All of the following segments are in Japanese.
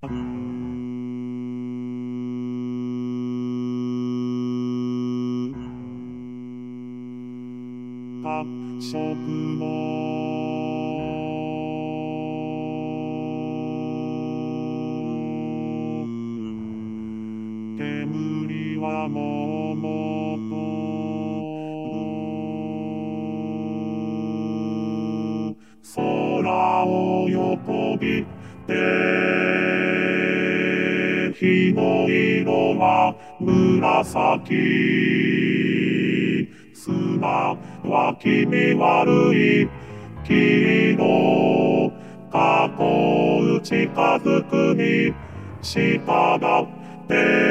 白色の煙はもう空を横切って火の色は紫砂は気味悪い霧の過去近づくに従って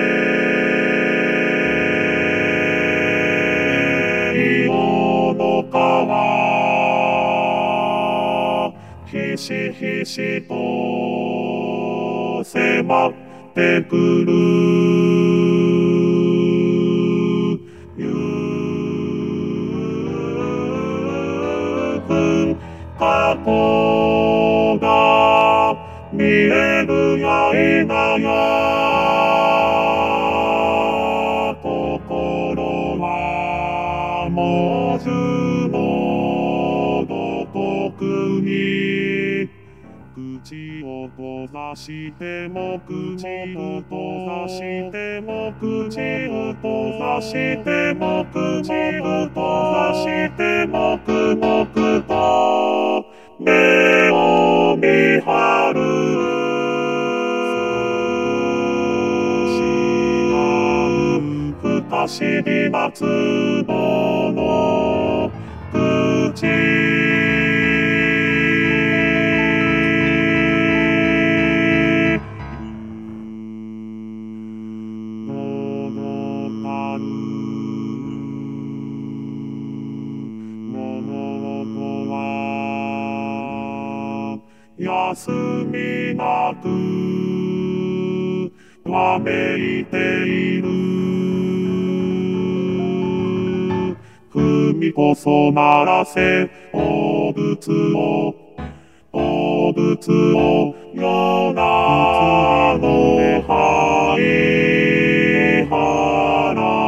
色の川ひしひしと迫ってくる過去が見えるや否や心は文字のごとくに口を閉ざしても口を閉ざしても口を閉ざしても口を閉ざしてもくもくと目を見張る不可思議な壺の口休みなくわめいている文こそならせお仏を夜なの灰原